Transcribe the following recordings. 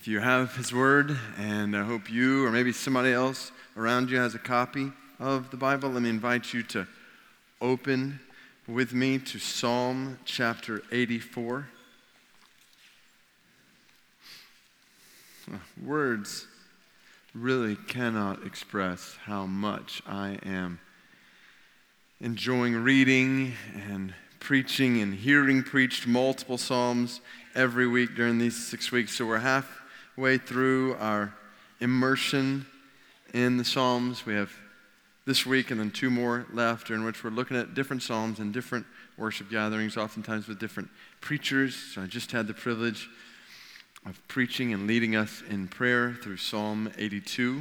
If you have His Word, and I hope you or maybe somebody else around you has a copy of the Bible, let me invite you to open with me to Psalm chapter 84. Words really cannot express how much I am enjoying reading and preaching and hearing preached multiple Psalms every week during these 6 weeks. So we're halfway through our immersion in the Psalms. We have this week and then 2 more left, in which we're looking at different Psalms and different worship gatherings, oftentimes with different preachers. So I just had the privilege of preaching and leading us in prayer through Psalm 82,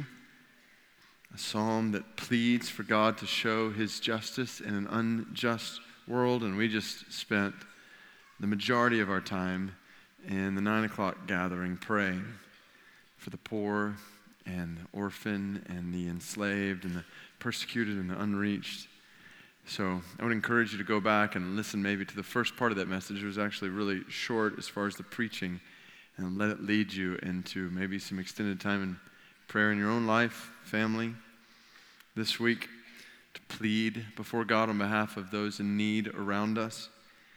a psalm that pleads for God to show His justice in an unjust world. And we just spent the majority of our time in the 9 o'clock gathering praying for the poor and the orphan and the enslaved and the persecuted and the unreached. So I would encourage you to go back and listen maybe to the first part of that message. It was actually really short as far as the preaching, and let it lead you into maybe some extended time in prayer in your own life, family, this week, to plead before God on behalf of those in need around us.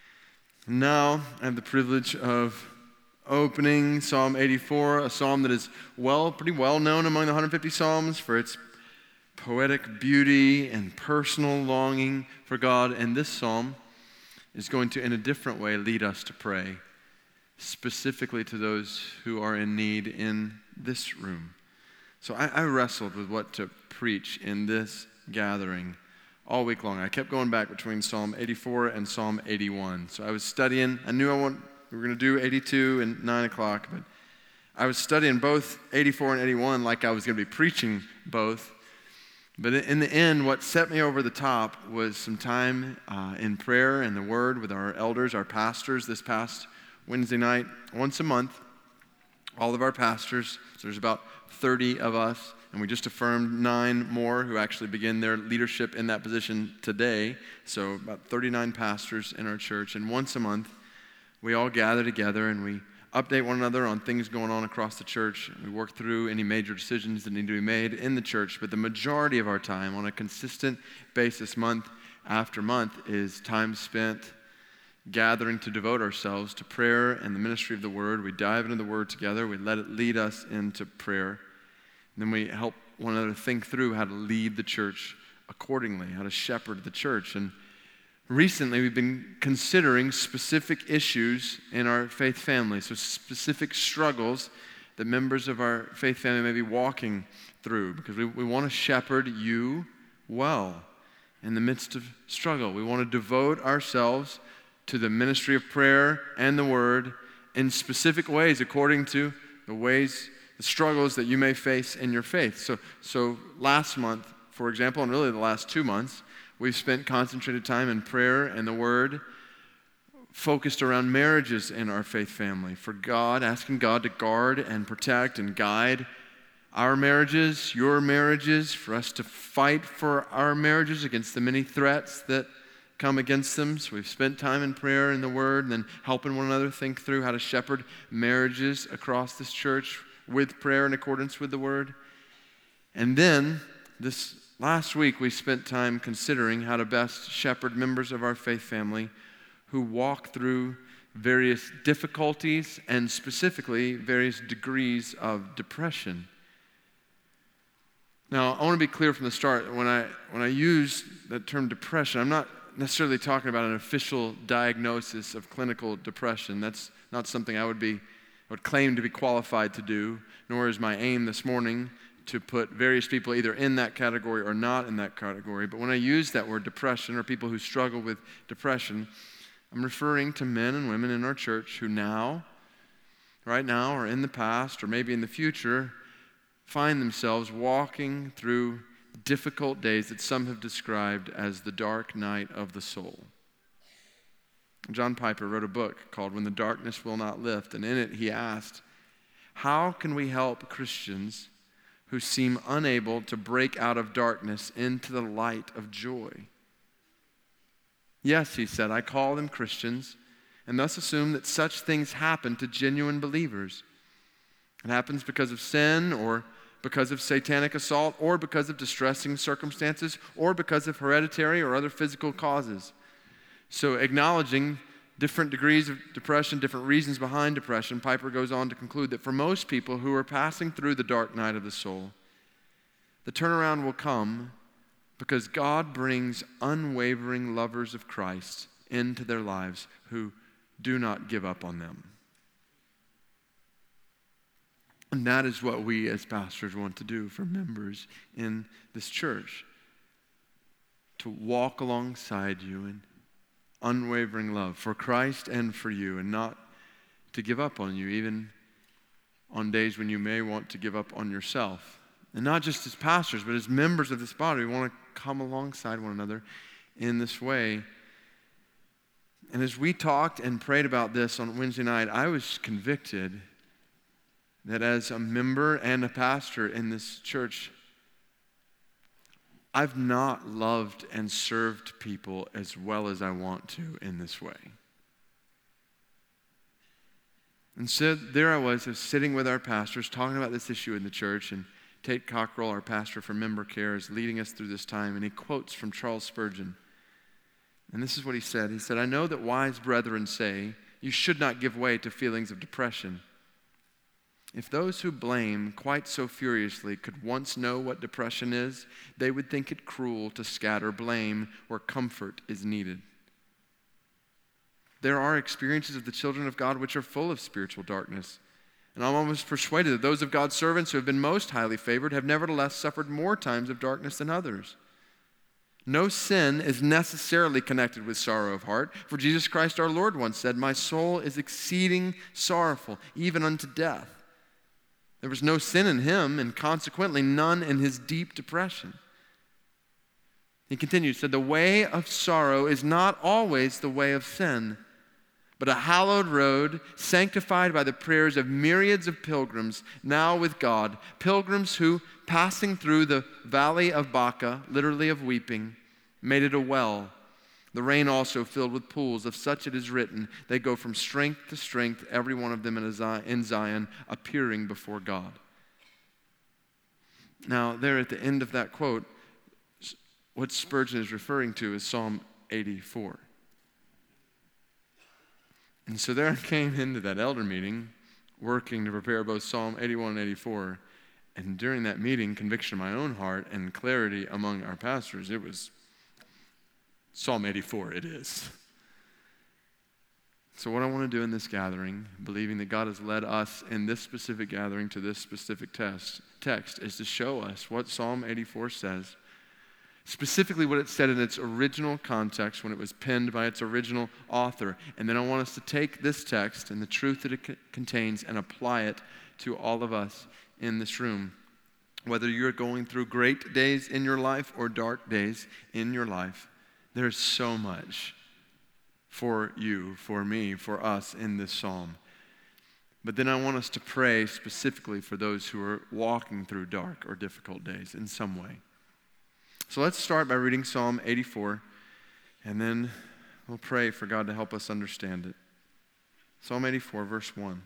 Now, I have the privilege of opening Psalm 84, a psalm that is pretty well known among the 150 Psalms for its poetic beauty and personal longing for God. And this psalm is going to, in a different way, lead us to pray specifically to those who are in need in this room. So I wrestled with what to preach in this gathering all week long. I kept going back between Psalm 84 and Psalm 81. So I was studying. I knew we were going to do 82 and 9 o'clock, but I was studying both 84 and 81 like I was going to be preaching both. But in the end, what set me over the top was some time in prayer and the Word with our elders, our pastors, this past Wednesday night, once a month, all of our pastors. So there's about 30 of us, and we just affirmed 9 more who actually begin their leadership in that position today. So about 39 pastors in our church, and once a month, we all gather together and we update one another on things going on across the church. We work through any major decisions that need to be made in the church, but the majority of our time on a consistent basis, month after month, is time spent gathering to devote ourselves to prayer and the ministry of the Word. We dive into the Word together. We let it lead us into prayer. And then we help one another think through how to lead the church accordingly, how to shepherd the church. And recently, we've been considering specific issues in our faith family, so specific struggles that members of our faith family may be walking through, because we want to shepherd you well in the midst of struggle. We want to devote ourselves to the ministry of prayer and the Word in specific ways according to the struggles that you may face in your faith. So last month, for example, and really the last 2 months, we've spent concentrated time in prayer and the Word focused around marriages in our faith family, for God, asking God to guard and protect and guide our marriages, your marriages, for us to fight for our marriages against the many threats that come against them. So we've spent time in prayer and the Word, and then helping one another think through how to shepherd marriages across this church with prayer in accordance with the Word. And then this last week, we spent time considering how to best shepherd members of our faith family who walk through various difficulties and specifically various degrees of depression. Now, I want to be clear from the start. When I use the term depression, I'm not necessarily talking about an official diagnosis of clinical depression. That's not something I would claim to be qualified to do, nor is my aim this morning to put various people either in that category or not in that category. But when I use that word depression, or people who struggle with depression, I'm referring to men and women in our church who right now, or in the past, or maybe in the future, find themselves walking through difficult days that some have described as the dark night of the soul. John Piper wrote a book called When the Darkness Will Not Lift, and in it he asked, how can we help Christians who seem unable to break out of darkness into the light of joy? Yes, he said, I call them Christians, and thus assume that such things happen to genuine believers. It happens because of sin, or because of satanic assault, or because of distressing circumstances, or because of hereditary or other physical causes. So acknowledging different degrees of depression, different reasons behind depression, Piper goes on to conclude that for most people who are passing through the dark night of the soul, the turnaround will come because God brings unwavering lovers of Christ into their lives who do not give up on them. And that is what we as pastors want to do for members in this church. To walk alongside you in unwavering love for Christ and for you, and not to give up on you, even on days when you may want to give up on yourself. And not just as pastors, but as members of this body, we want to come alongside one another in this way. And as we talked and prayed about this on Wednesday night, I was convicted that as a member and a pastor in this church, I've not loved and served people as well as I want to in this way. And so there I was sitting with our pastors, talking about this issue in the church, and Tate Cockrell, our pastor for member care, is leading us through this time, and he quotes from Charles Spurgeon. And this is what he said. He said, "I know that wise brethren say, you should not give way to feelings of depression. If those who blame quite so furiously could once know what depression is, they would think it cruel to scatter blame where comfort is needed. There are experiences of the children of God which are full of spiritual darkness. And I'm almost persuaded that those of God's servants who have been most highly favored have nevertheless suffered more times of darkness than others. No sin is necessarily connected with sorrow of heart, for Jesus Christ our Lord once said, 'My soul is exceeding sorrowful, even unto death.' There was no sin in him, and consequently none in his deep depression." He continued, said, "The way of sorrow is not always the way of sin, but a hallowed road sanctified by the prayers of myriads of pilgrims now with God, pilgrims who, passing through the valley of Baca, literally of weeping, made it a well. The rain also filled with pools, of such it is written, they go from strength to strength, every one of them in Zion, appearing before God." Now, there at the end of that quote, what Spurgeon is referring to is Psalm 84. And so there I came into that elder meeting, working to prepare both Psalm 81 and 84. And during that meeting, conviction in my own heart and clarity among our pastors, it was Psalm 84, it is. So what I want to do in this gathering, believing that God has led us in this specific gathering to this specific text, is to show us what Psalm 84 says, specifically what it said in its original context when it was penned by its original author. And then I want us to take this text and the truth that it contains and apply it to all of us in this room. Whether you're going through great days in your life or dark days in your life, there's so much for you, for me, for us in this psalm. But then I want us to pray specifically for those who are walking through dark or difficult days in some way. So let's start by reading Psalm 84, and then we'll pray for God to help us understand it. Psalm 84, verse 1.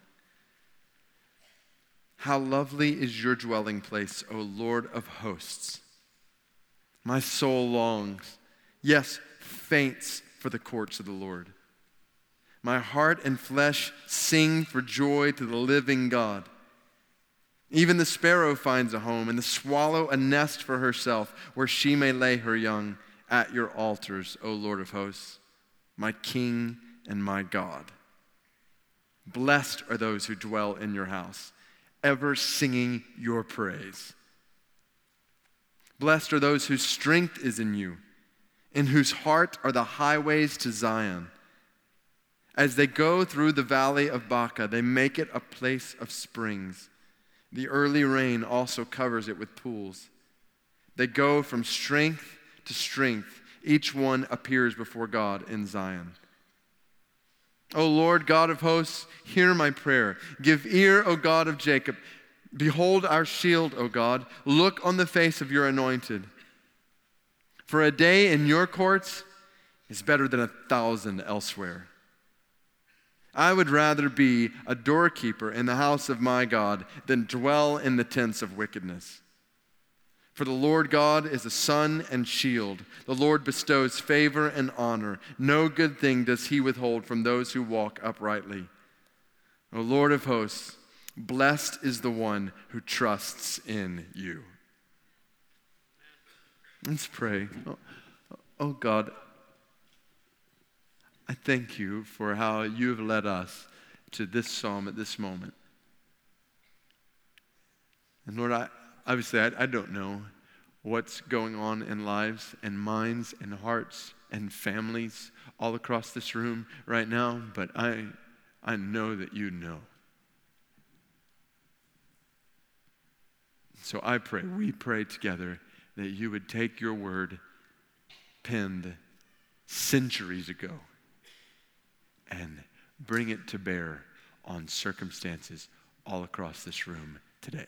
"How lovely is your dwelling place, O Lord of hosts! My soul longs, yes, faints for the courts of the Lord. My heart and flesh sing for joy to the living God. Even the sparrow finds a home, and the swallow a nest for herself, where she may lay her young at your altars, O Lord of hosts, my King and my God. Blessed are those who dwell in your house, ever singing your praise. Blessed are those whose strength is in you, in whose heart are the highways to Zion. As they go through the valley of Baca, they make it a place of springs. The early rain also covers it with pools. They go from strength to strength. Each one appears before God in Zion. O Lord, God of hosts, hear my prayer. Give ear, O God of Jacob. Behold our shield, O God. Look on the face of your anointed. For a day in your courts is better than 1,000 elsewhere. I would rather be a doorkeeper in the house of my God than dwell in the tents of wickedness. For the Lord God is a sun and shield. The Lord bestows favor and honor. No good thing does he withhold from those who walk uprightly. O Lord of hosts, blessed is the one who trusts in you. Let's pray. Oh God, I thank you for how you have led us to this psalm at this moment. And Lord, I don't know what's going on in lives and minds and hearts and families all across this room right now, but I know that you know. So we pray together that you would take your word penned centuries ago and bring it to bear on circumstances all across this room today.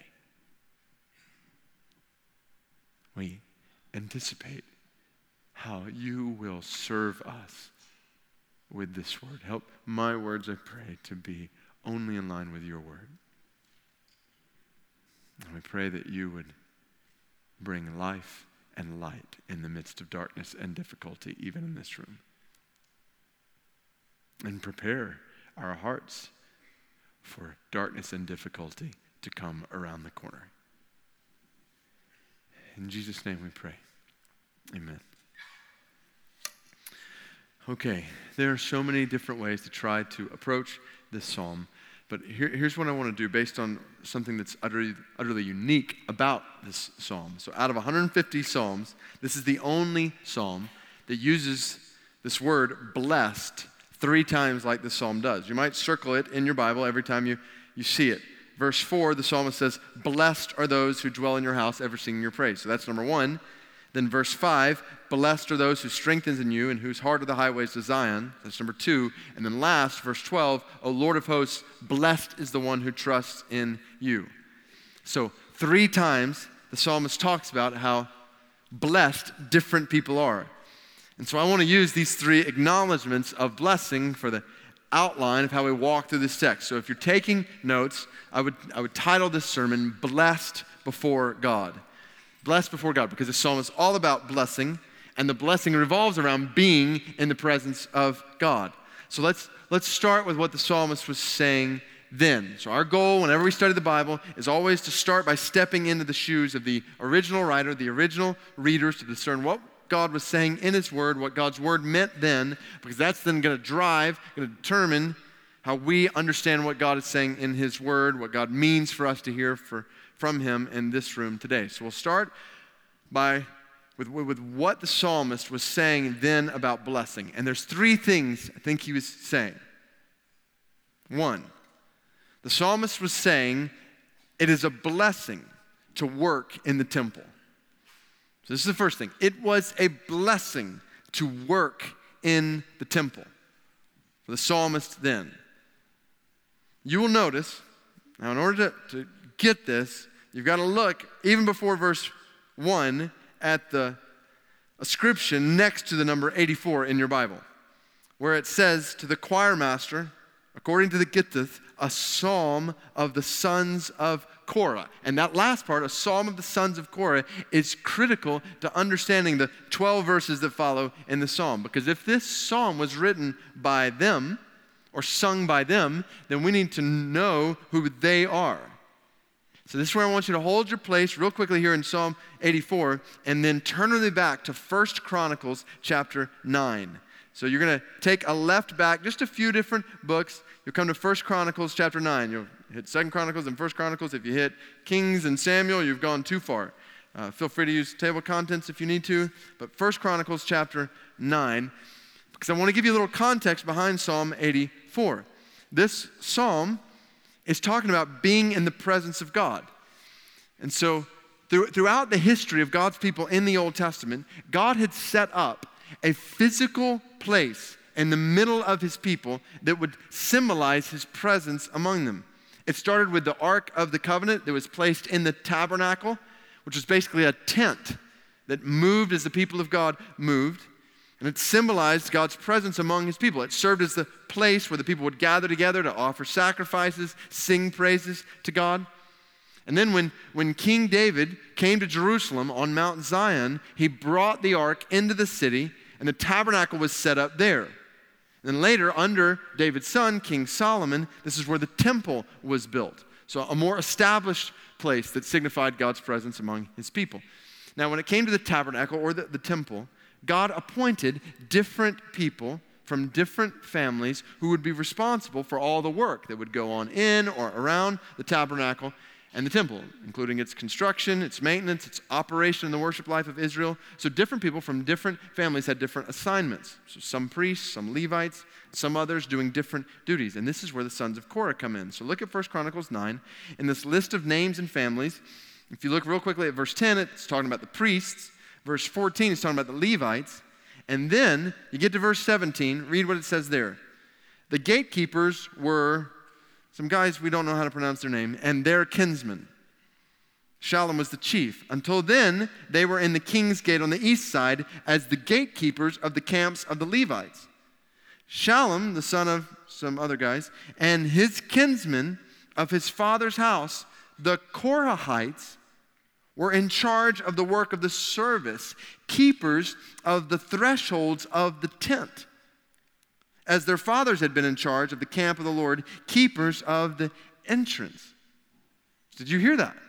We anticipate how you will serve us with this word. Help my words, I pray, to be only in line with your word. And we pray that you would bring life and light in the midst of darkness and difficulty, even in this room. And prepare our hearts for darkness and difficulty to come around the corner. In Jesus' name we pray. Amen. Okay, there are so many different ways to try to approach this psalm, but here's what I want to do based on something that's utterly unique about this psalm. So out of 150 psalms, this is the only psalm that uses this word blessed 3 times like this psalm does. You might circle it in your Bible every time you see it. Verse 4, the psalmist says, blessed are those who dwell in your house, ever singing your praise. So that's number 1. Then verse 5, blessed are those who strengthens in you and whose heart are the highways to Zion. That's number 2. And then last, verse 12, O Lord of hosts, blessed is the one who trusts in you. So 3 times the psalmist talks about how blessed different people are. And so I want to use these 3 acknowledgments of blessing for the outline of how we walk through this text. So if you're taking notes, I would title this sermon, Blessed Before God. Blessed before God, because the psalm is all about blessing, and the blessing revolves around being in the presence of God. So let's start with what the psalmist was saying then. So our goal whenever we study the Bible is always to start by stepping into the shoes of the original writer, the original readers, to discern what God was saying in his word, what God's word meant then, because that's then going to determine how we understand what God is saying in his word, what God means for us to hear from him in this room today. So we'll start with what the psalmist was saying then about blessing. And there's 3 things I think he was saying. 1, the psalmist was saying it is a blessing to work in the temple. So this is the first thing. It was a blessing to work in the temple for the psalmist then. You will notice, now in order to get this, you've got to look, even before verse 1, at the ascription next to the number 84 in your Bible, where it says to the choir master, according to the Gittith, a psalm of the sons of Korah. And that last part, a psalm of the sons of Korah, is critical to understanding the 12 verses that follow in the psalm. Because if this psalm was written by them or sung by them, then we need to know who they are. So this is where I want you to hold your place real quickly here in Psalm 84 and then turn with me back to 1 Chronicles chapter 9. So you're going to take a left back, just a few different books. You'll come to 1 Chronicles chapter 9. You'll hit 2 Chronicles and 1 Chronicles. If you hit Kings and Samuel, you've gone too far. Feel free to use table of contents if you need to. But 1 Chronicles chapter 9, because I want to give you a little context behind Psalm 84. This psalm is talking about being in the presence of God. And so throughout the history of God's people in the Old Testament, God had set up a physical place in the middle of his people that would symbolize his presence among them. It started with the Ark of the Covenant that was placed in the tabernacle, which was basically a tent that moved as the people of God moved. And it symbolized God's presence among his people. It served as the place where the people would gather together to offer sacrifices, sing praises to God. And then when King David came to Jerusalem on Mount Zion, he brought the ark into the city, and the tabernacle was set up there. And then later, under David's son, King Solomon, this is where the temple was built. So a more established place that signified God's presence among his people. Now, when it came to the tabernacle or the temple, God appointed different people from different families who would be responsible for all the work that would go on in or around the tabernacle and the temple, including its construction, its maintenance, its operation in the worship life of Israel. So different people from different families had different assignments. So some priests, some Levites, some others doing different duties. And this is where the sons of Korah come in. So look at 1 Chronicles 9. In this list of names and families, if you look real quickly at verse 10, it's talking about the priests. Verse 14 is talking about the Levites. And then you get to verse 17, read what it says there. The gatekeepers were some guys we don't know how to pronounce their name, and their kinsmen. Shallum was the chief. Until then, they were in the king's gate on the east side as the gatekeepers of the camps of the Levites. Shallum, the son of some other guys, and his kinsmen of his father's house, the Korahites, were in charge of the work of the service, keepers of the thresholds of the tent, as their fathers had been in charge of the camp of the Lord, keepers of the entrance. Did you hear that?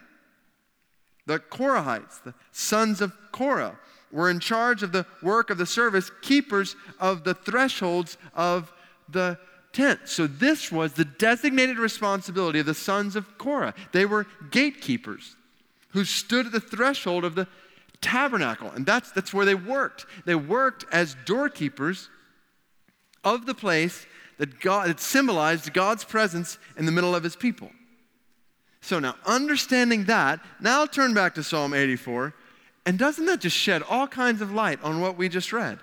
The Korahites, the sons of Korah, were in charge of the work of the service, keepers of the thresholds of the tent. So this was the designated responsibility of the sons of Korah. They were gatekeepers who stood at the threshold of the tabernacle. And that's where they worked. They worked as doorkeepers of the place that symbolized God's presence in the middle of his people. So now, understanding that, now turn back to Psalm 84, and doesn't that just shed all kinds of light on what we just read?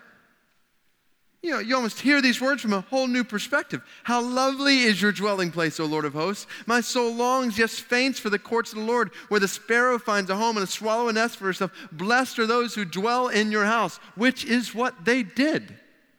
You almost hear these words from a whole new perspective. How lovely is your dwelling place, O Lord of hosts. My soul longs, yes, faints for the courts of the Lord, where the sparrow finds a home and a swallow a nest for herself. Blessed are those who dwell in your house, which is what they did.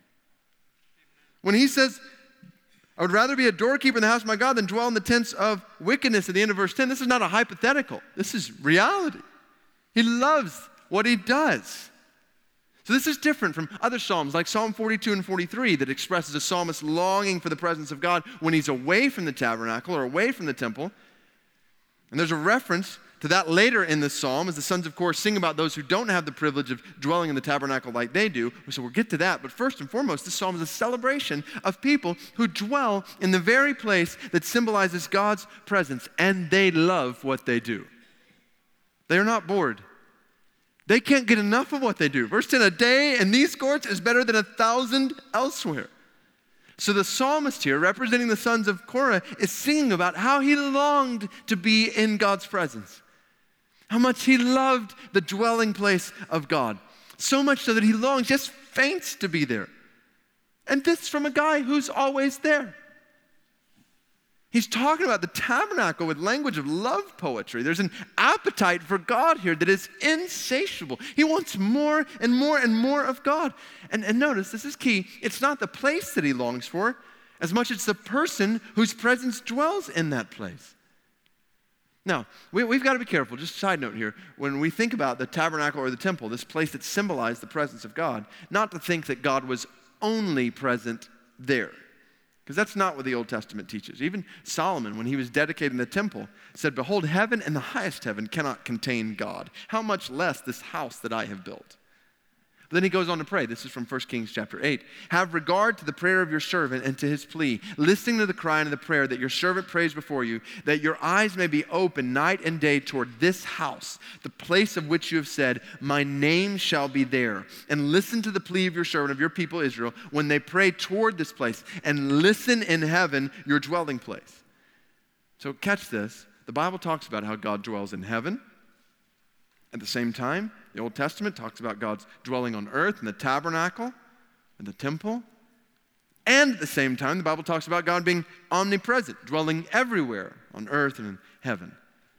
When he says, I would rather be a doorkeeper in the house of my God than dwell in the tents of wickedness at the end of verse 10, this is not a hypothetical. This is reality. He loves what he does. So this is different from other psalms like Psalm 42 and 43 that expresses a psalmist longing for the presence of God when he's away from the tabernacle or away from the temple. And there's a reference to that later in this psalm as the sons of Korah sing about those who don't have the privilege of dwelling in the tabernacle like they do. So we'll get to that. But first and foremost, this psalm is a celebration of people who dwell in the very place that symbolizes God's presence, and they love what they do. They are not bored. They can't get enough of what they do. Verse 10, a day in these courts is better than 1,000 elsewhere. So the psalmist here, representing the sons of Korah, is singing about how he longed to be in God's presence. How much he loved the dwelling place of God. So much so that he longs, just faints to be there. And this from a guy who's always there. He's talking about the tabernacle with language of love poetry. There's an appetite for God here that is insatiable. He wants more and more and more of God. And notice, this is key. It's not the place that he longs for, as much as it's the person whose presence dwells in that place. Now, we've got to be careful, just a side note here, when we think about the tabernacle or the temple, this place that symbolized the presence of God, not to think that God was only present there. Because that's not what the Old Testament teaches. Even Solomon, when he was dedicating the temple, said, behold, heaven and the highest heaven cannot contain God. How much less this house that I have built. But then he goes on to pray. This is from 1 Kings chapter 8. Have regard to the prayer of your servant and to his plea, listening to the cry and the prayer that your servant prays before you, that your eyes may be open night and day toward this house, the place of which you have said, my name shall be there. And listen to the plea of your servant, of your people Israel, when they pray toward this place, and listen in heaven, your dwelling place. So catch this. The Bible talks about how God dwells in heaven. At the same time, the Old Testament talks about God's dwelling on earth in the tabernacle and the temple. And at the same time, the Bible talks about God being omnipresent, dwelling everywhere on earth and in heaven.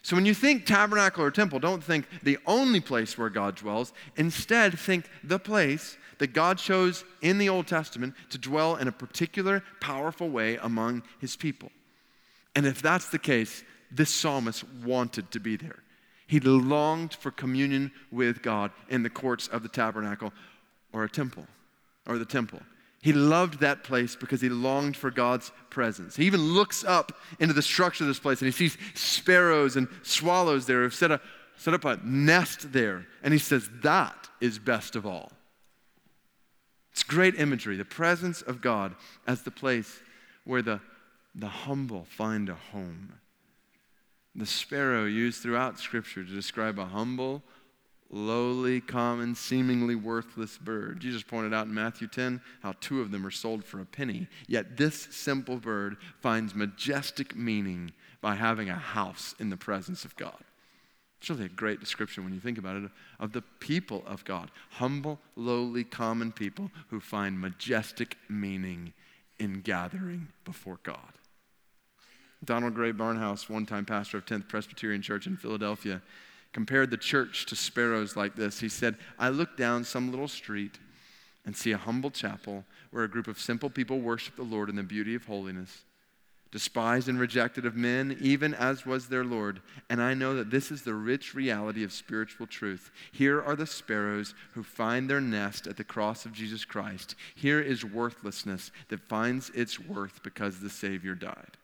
So when you think tabernacle or temple, don't think the only place where God dwells. Instead, think the place that God chose in the Old Testament to dwell in a particular powerful way among his people. And if that's the case, this psalmist wanted to be there. He longed for communion with God in the courts of the tabernacle or a temple, or the temple. He loved that place because he longed for God's presence. He even looks up into the structure of this place and he sees sparrows and swallows there who've set up a nest there. And he says, that is best of all. It's great imagery, the presence of God as the place where the humble find a home. The sparrow used throughout Scripture to describe a humble, lowly, common, seemingly worthless bird. Jesus pointed out in Matthew 10 how 2 of them are sold for a penny. Yet this simple bird finds majestic meaning by having a house in the presence of God. It's really a great description when you think about it of the people of God. Humble, lowly, common people who find majestic meaning in gathering before God. Donald Gray Barnhouse, one-time pastor of 10th Presbyterian Church in Philadelphia, compared the church to sparrows like this. He said, I look down some little street and see a humble chapel where a group of simple people worship the Lord in the beauty of holiness, despised and rejected of men, even as was their Lord. And I know that this is the rich reality of spiritual truth. Here are the sparrows who find their nest at the cross of Jesus Christ. Here is worthlessness that finds its worth because the Savior died.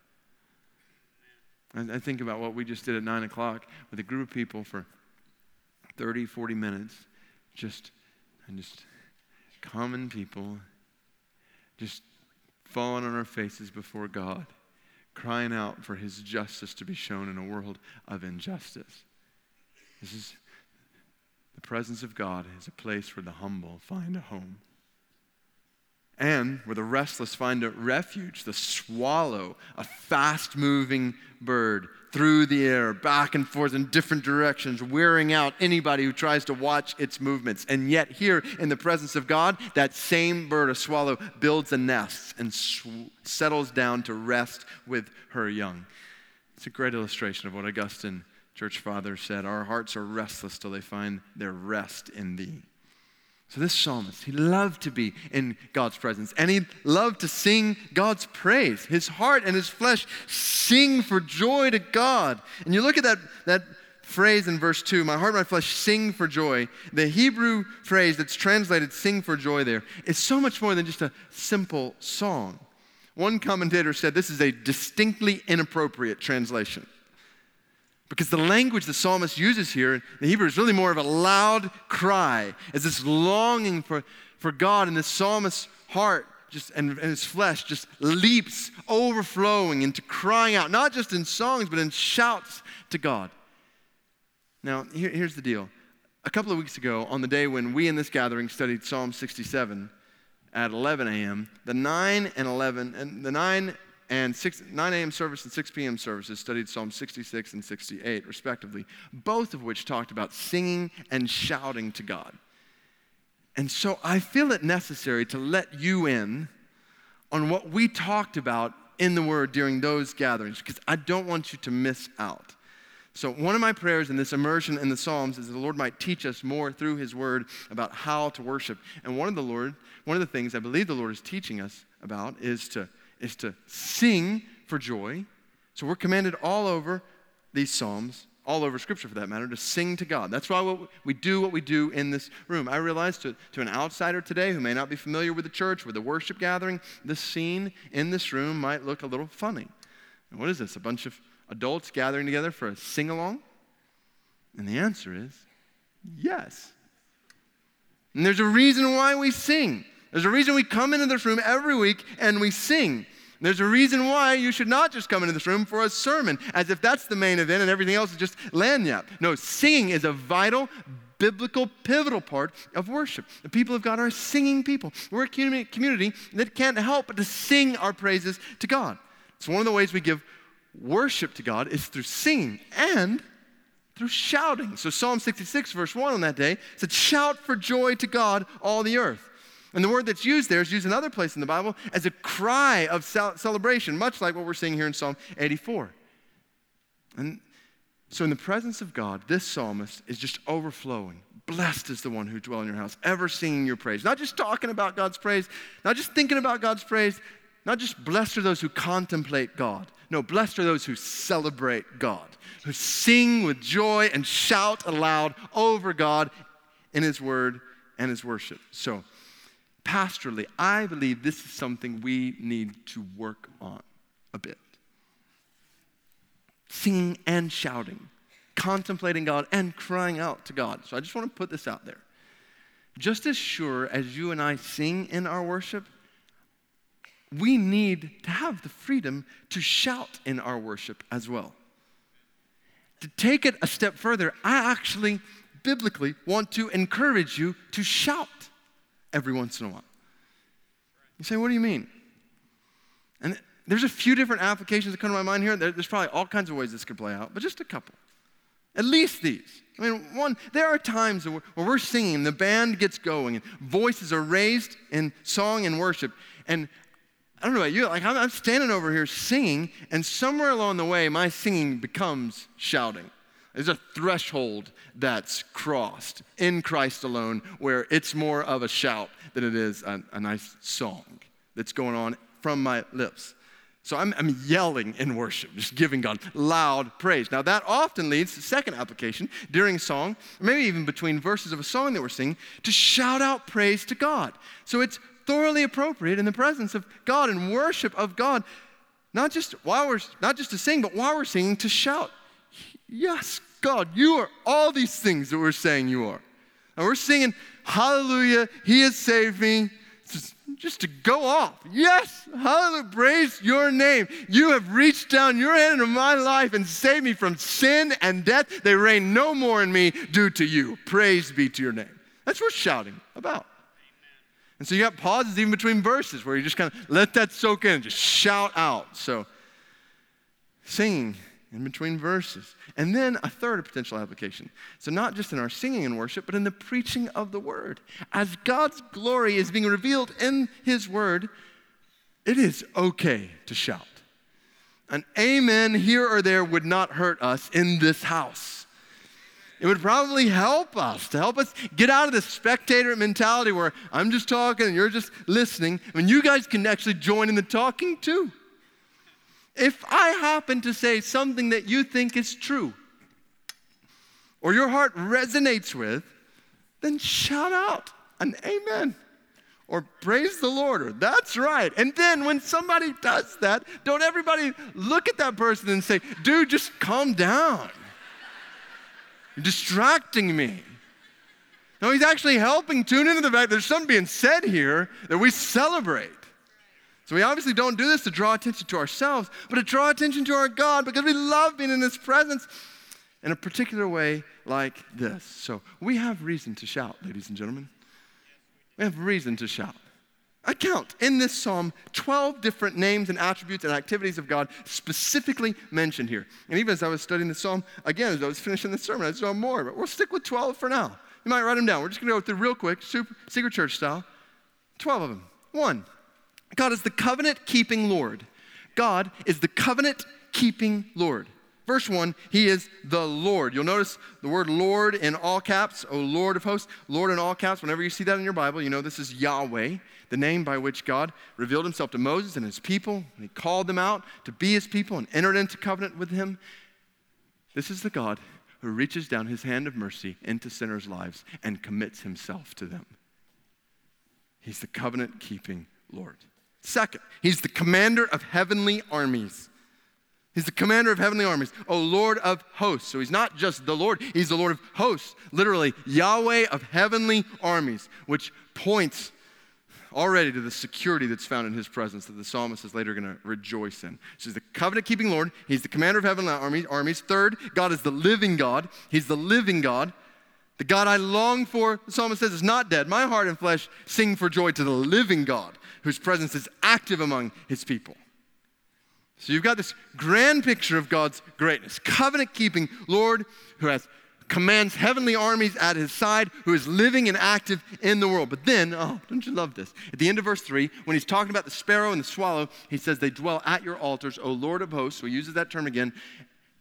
I think about what we just did at 9 o'clock with a group of people for 30, 40 minutes. Just common people, just falling on our faces before God, crying out for his justice to be shown in a world of injustice. This is the presence of God is a place where the humble find a home. And where the restless find a refuge, the swallow, a fast-moving bird through the air, back and forth in different directions, wearing out anybody who tries to watch its movements. And yet here in the presence of God, that same bird, a swallow, builds a nest and settles down to rest with her young. It's a great illustration of what Augustine, church father, said. Our hearts are restless till they find their rest in thee. So this psalmist, he loved to be in God's presence, and he loved to sing God's praise. His heart and his flesh sing for joy to God. And you look at that phrase in verse 2, my heart and my flesh sing for joy. The Hebrew phrase that's translated sing for joy there is so much more than just a simple song. One commentator said this is a distinctly inappropriate translation. Because the language the psalmist uses here in the Hebrew is really more of a loud cry, as this longing for God, and this psalmist's heart and his flesh just leaps, overflowing into crying out, not just in songs, but in shouts to God. Now, here's the deal. A couple of weeks ago, on the day when we in this gathering studied Psalm 67 at 11 a.m., the 9 a.m. service and 6 p.m. services studied Psalm 66 and 68, respectively, both of which talked about singing and shouting to God. And so I feel it necessary to let you in on what we talked about in the Word during those gatherings, because I don't want you to miss out. So one of my prayers in this immersion in the Psalms is that the Lord might teach us more through His Word about how to worship. And one of the things I believe the Lord is teaching us about is to sing for joy. So we're commanded all over these Psalms, all over Scripture for that matter, to sing to God. That's why what we do in this room. I realize to an outsider today who may not be familiar with the church, with the worship gathering, the scene in this room might look a little funny. And what is this, a bunch of adults gathering together for a sing-along? And the answer is yes. And there's a reason why we sing. There's a reason we come into this room every week and we sing. There's a reason why you should not just come into this room for a sermon, as if that's the main event and everything else is just lagniappe. No, singing is a vital, biblical, pivotal part of worship. The people of God are a singing people. We're a community that can't help but to sing our praises to God. So one of the ways we give worship to God is through singing and through shouting. So Psalm 66, verse 1 on that day said, shout for joy to God, all the earth. And the word that's used there is used in another place in the Bible as a cry of celebration, much like what we're seeing here in Psalm 84. And So in the presence of God, this psalmist is just overflowing. Blessed is the one who dwells in your house, ever singing your praise. Not just talking about God's praise, not just thinking about God's praise, not just blessed are those who contemplate God. No, blessed are those who celebrate God, who sing with joy and shout aloud over God in his word and his worship. So, pastorally, I believe this is something we need to work on a bit. Singing and shouting, contemplating God and crying out to God. So I just want to put this out there. Just as sure as you and I sing in our worship, we need to have the freedom to shout in our worship as well. To take it a step further, I actually biblically want to encourage you to shout every once in a while. You say, what do you mean? And there's a few different applications that come to my mind here. There's probably all kinds of ways this could play out, but just a couple. At least these. I mean, one, there are times where we're singing, the band gets going, and voices are raised in song and worship, and I don't know about you, like I'm standing over here singing, and somewhere along the way, my singing becomes shouting. There's a threshold that's crossed in Christ alone where it's more of a shout than it is a nice song that's going on from my lips. So I'm yelling in worship, just giving God loud praise. Now that often leads to the second application during a song, or maybe even between verses of a song that we're singing, to shout out praise to God. So it's thoroughly appropriate in the presence of God and worship of God, not just to sing, but while we're singing, to shout, yes, God, you are all these things that we're saying you are. And we're singing, hallelujah, he has saved me. Just to go off. Yes, hallelujah, praise your name. You have reached down your hand into my life and saved me from sin and death. They reign no more in me due to you. Praise be to your name. That's what we're shouting about. And so you got pauses even between verses where you just kind of let that soak in and just shout out. So singing in between verses. And then a third potential application. So not just in our singing and worship, but in the preaching of the word. As God's glory is being revealed in his word, it is okay to shout. An amen here or there would not hurt us in this house. It would probably help us get out of the spectator mentality where I'm just talking and you're just listening. I mean, you guys can actually join in the talking too. If I happen to say something that you think is true, or your heart resonates with, then shout out an amen, or praise the Lord, or that's right. And then when somebody does that, don't everybody look at that person and say, dude, just calm down. You're distracting me. No, he's actually helping tune into the fact there's something being said here that we celebrate. So we obviously don't do this to draw attention to ourselves, but to draw attention to our God because we love being in his presence in a particular way like this. So we have reason to shout, ladies and gentlemen. We have reason to shout. I count in this psalm 12 different names and attributes and activities of God specifically mentioned here. And even as I was studying the psalm, again, as I was finishing the sermon, I saw more, but we'll stick with 12 for now. You might write them down. We're just going to go through real quick, Secret Church style. 12 of them. 1, God is the covenant-keeping Lord. God is the covenant-keeping Lord. Verse 1, he is the Lord. You'll notice the word Lord in all caps, O Lord of hosts. Lord in all caps, whenever you see that in your Bible, you know this is Yahweh, the name by which God revealed himself to Moses and his people. And he called them out to be his people and entered into covenant with him. This is the God who reaches down his hand of mercy into sinners' lives and commits himself to them. He's the covenant-keeping Lord. Second, he's the commander of heavenly armies. He's the commander of heavenly armies, O Lord of hosts. So he's not just the Lord, he's the Lord of hosts. Literally, Yahweh of heavenly armies, which points already to the security that's found in his presence that the psalmist is later going to rejoice in. So he's the covenant-keeping Lord. He's the commander of heavenly armies. Third, God is the living God. He's the living God. The God I long for, the psalmist says, is not dead. My heart and flesh sing for joy to the living God, whose presence is active among his people. So you've got this grand picture of God's greatness. Covenant-keeping Lord who commands heavenly armies at his side, who is living and active in the world. But then, oh, don't you love this? At the end of verse 3, when he's talking about the sparrow and the swallow, he says, they dwell at your altars, O Lord of hosts. So he uses that term again.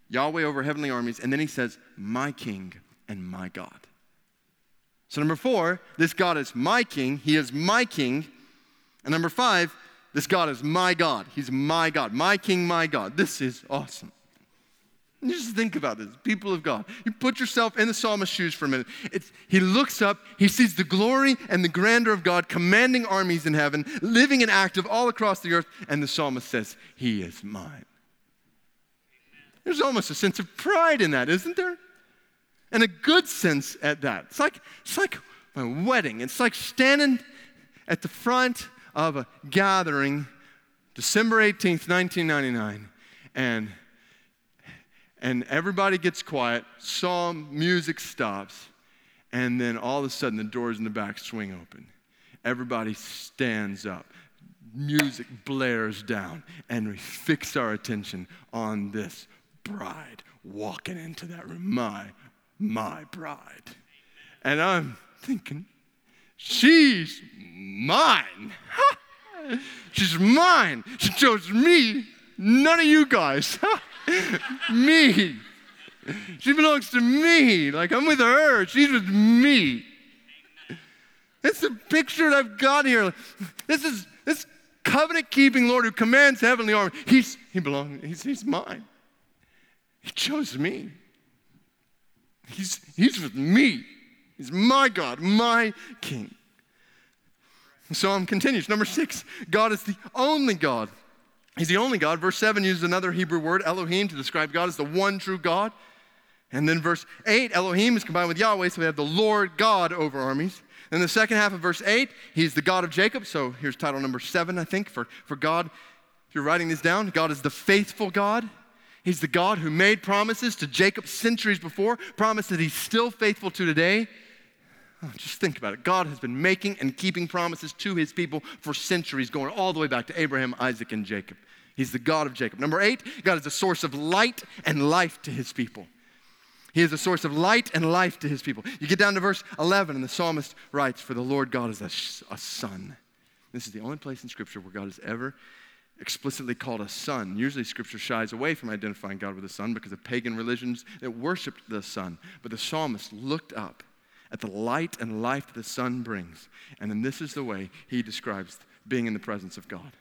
Yahweh over heavenly armies, and then he says, my king and my God. So number 4, this God is my king. He is my king. And number 5, this God is my God. He's my God. My king, my God. This is awesome. And just think about this, people of God. You put yourself in the psalmist's shoes for a minute. He looks up, he sees the glory and the grandeur of God commanding armies in heaven, living and active all across the earth, and the psalmist says, he is mine. There's almost a sense of pride in that, isn't there? And a good sense at that. It's like my wedding. It's like standing at the front of a gathering, December 18th, 1999, and everybody gets quiet, psalm music stops, and then all of a sudden the doors in the back swing open. Everybody stands up, music blares down, and we fix our attention on this bride walking into that room, my bride. And I'm thinking, she's mine. She's mine. She chose me, none of you guys. Me. She belongs to me. Like, I'm with her. She's with me. That's the picture that I've got here. This covenant-keeping Lord who commands heavenly army. He's mine. He chose me. He's with me. He's my God, my King. The psalm continues. Number 6, God is the only God. He's the only God. Verse 7 uses another Hebrew word, Elohim, to describe God as the one true God. And then verse 8, Elohim is combined with Yahweh, so we have the Lord God over armies. Then the second half of verse 8, he's the God of Jacob. So here's title number 7, I think, for God. If you're writing this down, God is the faithful God. He's the God who made promises to Jacob centuries before, promise that he's still faithful to today. Oh, just think about it. God has been making and keeping promises to his people for centuries, going all the way back to Abraham, Isaac, and Jacob. He's the God of Jacob. Number 8, God is a source of light and life to his people. He is a source of light and life to his people. You get down to verse 11, and the psalmist writes, for the Lord God is a sun. This is the only place in Scripture where God is ever explicitly called a sun. Usually Scripture shies away from identifying God with a sun because of pagan religions that worshiped the sun. But the psalmist looked up at the light and life that the sun brings. And then this is the way he describes being in the presence of God.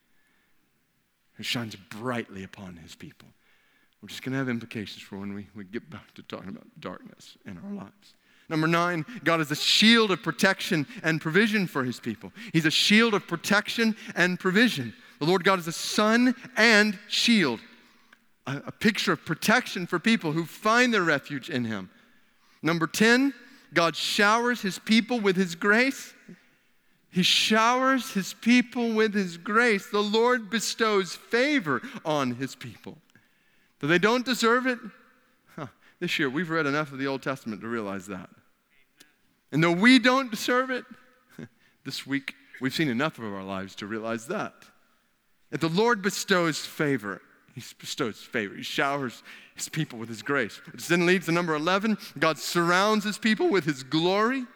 It shines brightly upon his people. Which is going to have implications for when we get back to talking about darkness in our lives. Number 9, God is a shield of protection and provision for his people. He's a shield of protection and provision. The Lord God is a sun and shield. A picture of protection for people who find their refuge in him. Number 10, God showers his people with his grace. He showers his people with his grace. The Lord bestows favor on his people. Though they don't deserve it, this year we've read enough of the Old Testament to realize that. And though we don't deserve it, this week we've seen enough of our lives to realize that. That the Lord bestows favor. He bestows favor. He showers his people with his grace. Which then leads to number 11. God surrounds his people with his glory.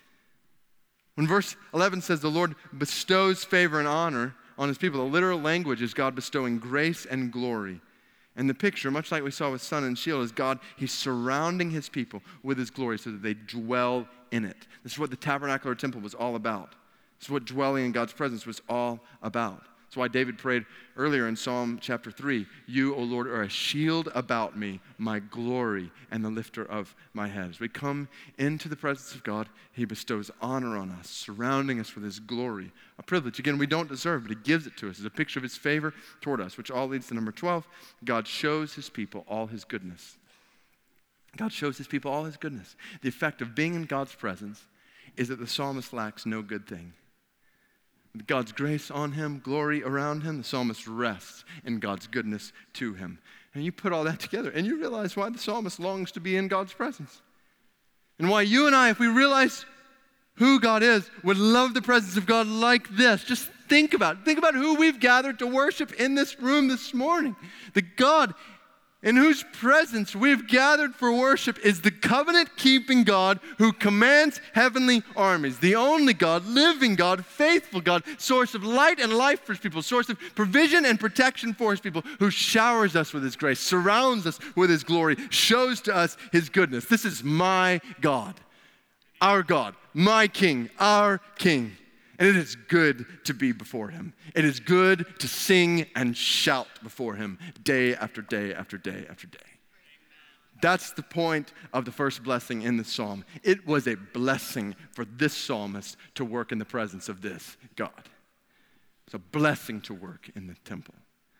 When verse 11 says the Lord bestows favor and honor on his people, the literal language is God bestowing grace and glory. And the picture, much like we saw with sun and shield, is God, he's surrounding his people with his glory so that they dwell in it. This is what the tabernacle or temple was all about. This is what dwelling in God's presence was all about. That's why David prayed earlier in Psalm chapter 3, you, O Lord, are a shield about me, my glory, and the lifter of my head. As we come into the presence of God, he bestows honor on us, surrounding us with his glory. A privilege, again, we don't deserve, but he gives it to us as a picture of his favor toward us, which all leads to number 12. God shows his people all his goodness. God shows his people all his goodness. The effect of being in God's presence is that the psalmist lacks no good thing. With God's grace on him, glory around him, the psalmist rests in God's goodness to him. And you put all that together, and you realize why the psalmist longs to be in God's presence. And why you and I, if we realize who God is, would love the presence of God like this. Just think about it. Think about who we've gathered to worship in this room this morning. That God in whose presence we've gathered for worship, is the covenant-keeping God who commands heavenly armies, the only God, living God, faithful God, source of light and life for his people, source of provision and protection for his people, who showers us with his grace, surrounds us with his glory, shows to us his goodness. This is my God, our God, my King, our King. And it is good to be before him. It is good to sing and shout before him day after day after day after day. That's the point of the first blessing in the psalm. It was a blessing for this psalmist to work in the presence of this God. It's a blessing to work in the temple.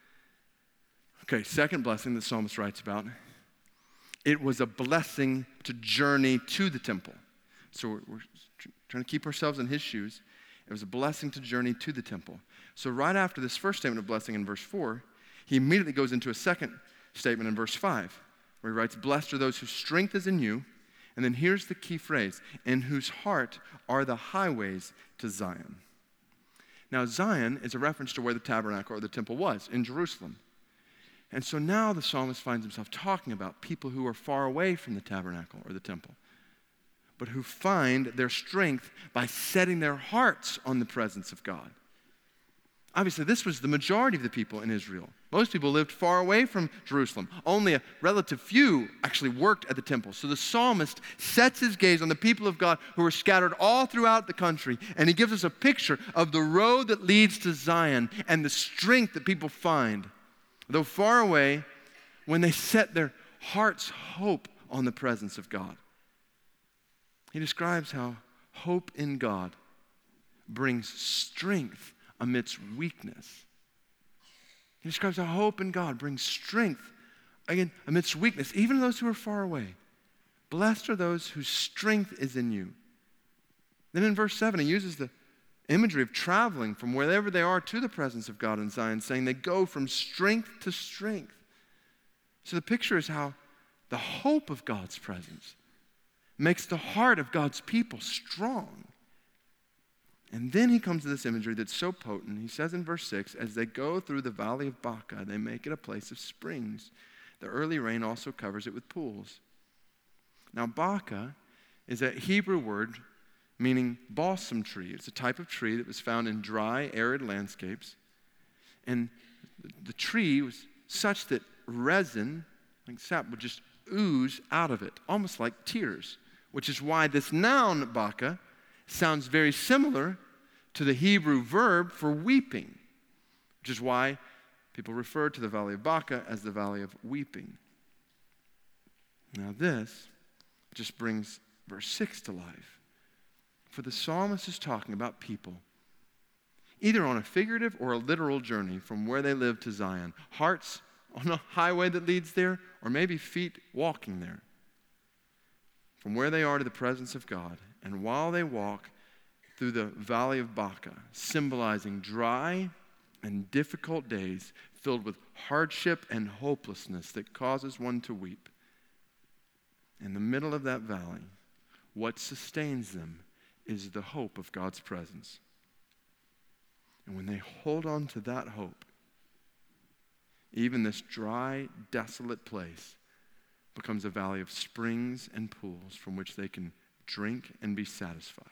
Okay, second blessing the psalmist writes about. It was a blessing to journey to the temple. So we're trying to keep ourselves in his shoes. It was a blessing to journey to the temple. So right after this first statement of blessing in verse 4, he immediately goes into a second statement in verse 5, where he writes, blessed are those whose strength is in you. And then here's the key phrase, in whose heart are the highways to Zion. Now Zion is a reference to where the tabernacle or the temple was, in Jerusalem. And so now the psalmist finds himself talking about people who are far away from the tabernacle or the temple, but who find their strength by setting their hearts on the presence of God. Obviously, this was the majority of the people in Israel. Most people lived far away from Jerusalem. Only a relative few actually worked at the temple. So the psalmist sets his gaze on the people of God who are scattered all throughout the country, and he gives us a picture of the road that leads to Zion and the strength that people find, though far away, when they set their heart's hope on the presence of God. He describes how hope in God brings strength amidst weakness. He describes how hope in God brings strength, again, amidst weakness, even those who are far away. Blessed are those whose strength is in you. Then in verse 7, he uses the imagery of traveling from wherever they are to the presence of God in Zion, saying they go from strength to strength. So the picture is how the hope of God's presence makes the heart of God's people strong. And then he comes to this imagery that's so potent. He says in verse 6, as they go through the valley of Baca, they make it a place of springs. The early rain also covers it with pools. Now, Baca is a Hebrew word meaning balsam tree. It's a type of tree that was found in dry, arid landscapes. And the tree was such that resin, like sap, would just ooze out of it, almost like tears, which is why this noun, Baca, sounds very similar to the Hebrew verb for weeping, which is why people refer to the valley of Baca as the valley of weeping. Now this just brings verse 6 to life. For the psalmist is talking about people either on a figurative or a literal journey from where they live to Zion, hearts on a highway that leads there, or maybe feet walking there, from where they are to the presence of God. And while they walk through the valley of Baca, symbolizing dry and difficult days filled with hardship and hopelessness that causes one to weep, in the middle of that valley, what sustains them is the hope of God's presence. And when they hold on to that hope, even this dry, desolate place becomes a valley of springs and pools from which they can drink and be satisfied.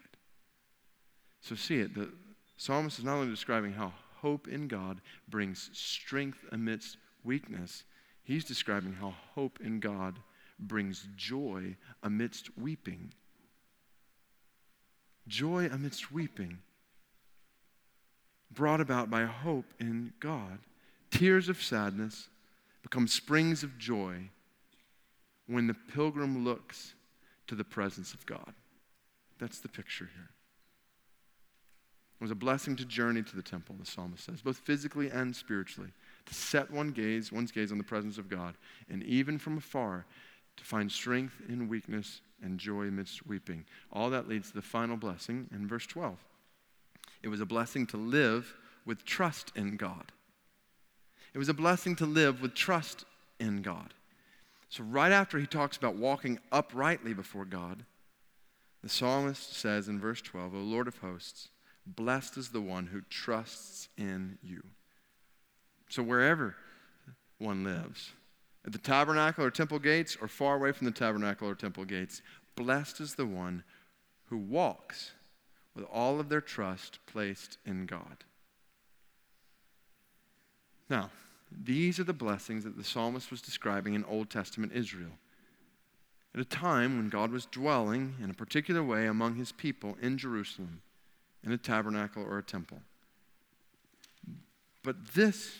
So see it, the psalmist is not only describing how hope in God brings strength amidst weakness, he's describing how hope in God brings joy amidst weeping. Joy amidst weeping, brought about by hope in God. Tears of sadness become springs of joy when the pilgrim looks to the presence of God. That's the picture here. It was a blessing to journey to the temple, the psalmist says, both physically and spiritually, to set one's gaze on the presence of God, and even from afar, to find strength in weakness and joy amidst weeping. All that leads to the final blessing in verse 12. It was a blessing to live with trust in God. It was a blessing to live with trust in God. So right after he talks about walking uprightly before God, the psalmist says in verse 12, O Lord of hosts, blessed is the one who trusts in you. So wherever one lives, at the tabernacle or temple gates or far away from the tabernacle or temple gates. Blessed is the one who walks with all of their trust placed in God. Now, these are the blessings that the psalmist was describing in Old Testament Israel, at a time when God was dwelling in a particular way among his people in Jerusalem, in a tabernacle or a temple. But this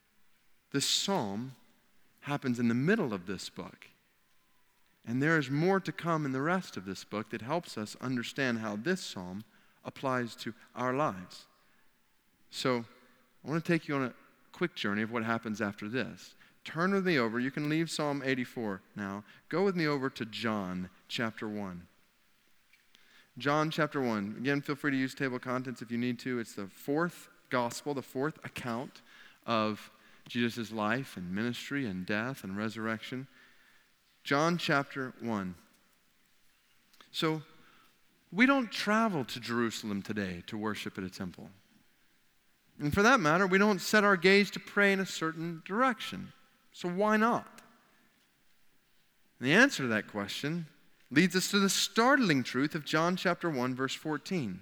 psalm happens in the middle of this book. And there is more to come in the rest of this book that helps us understand how this psalm applies to our lives. So I want to take you on a quick journey of what happens after this. Turn with me over. You can leave Psalm 84 now. Go with me over to John chapter 1. John chapter 1. Again, feel free to use table of contents if you need to. It's the fourth gospel, the fourth account of Jesus' life and ministry and death and resurrection. John chapter 1. So, we don't travel to Jerusalem today to worship at a temple. And for that matter, we don't set our gaze to pray in a certain direction. So why not? And the answer to that question leads us to the startling truth of John chapter 1, verse 14.